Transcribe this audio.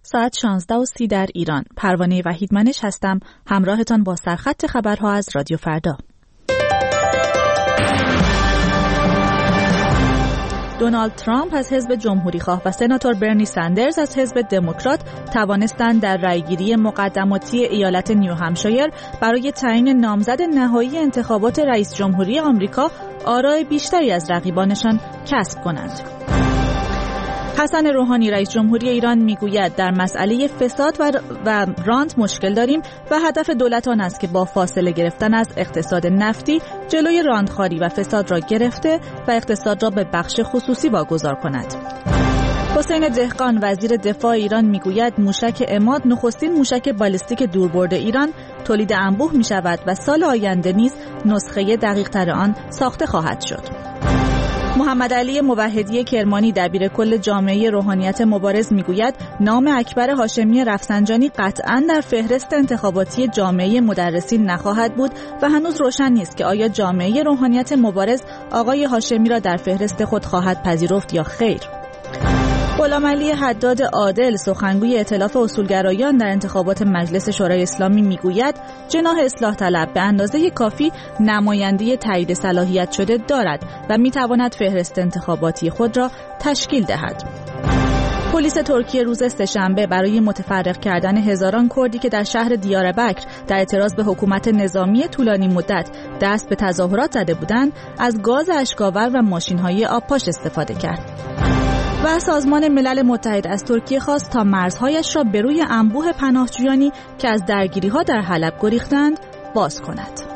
ساعت 16:30 در ایران. پروانه وحیدمنش هستم، همراهتان با سرخط خبرها از رادیو فردا. دونالد ترامپ از حزب جمهوریخواه و سناتور برنی سندرز از حزب دموکرات توانستند در رأیگیری مقدماتی ایالت نیوهمشایر برای تعیین نامزد نهایی انتخابات رئیس جمهوری آمریکا آرای بیشتری از رقیبانشان کسب کنند. حسن روحانی رئیس جمهوری ایران میگوید در مسئله فساد و رانت مشکل داریم و هدف دولت آن است که با فاصله گرفتن از اقتصاد نفتی جلوی راندخواری و فساد را گرفته و اقتصاد را به بخش خصوصی واگذار کند. حسین دهقان وزیر دفاع ایران میگوید موشک عماد نخستین موشک بالستیک دوربرد ایران تولید انبوه می شود و سال آینده نیز نسخه دقیق‌تر آن ساخته خواهد شد. محمد علی موحدی کرمانی دبیرکل جامعه روحانیت مبارز میگوید نام اکبر هاشمی رفسنجانی قطعاً در فهرست انتخاباتی جامعه مدرسین نخواهد بود و هنوز روشن نیست که آیا جامعه روحانیت مبارز آقای هاشمی را در فهرست خود خواهد پذیرفت یا خیر. غلامعلی حداد عادل سخنگوی ائتلاف اصولگرایان در انتخابات مجلس شورای اسلامی میگوید جناح اصلاح طلب به اندازه کافی نماینده تایید صلاحیت شده دارد و میتواند فهرست انتخاباتی خود را تشکیل دهد. پلیس ترکیه روز سه‌شنبه برای متفرق کردن هزاران کردی که در شهر دیاربکر در اعتراض به حکومت نظامی طولانی مدت دست به تظاهرات زده بودند از گاز اشک‌آور و ماشین‌های آبپاش استفاده کرد. و سازمان ملل متحد از ترکیه خواست تا مرزهایش را به روی انبوه پناهجویانی که از درگیری‌ها در حلب گریختند باز کند.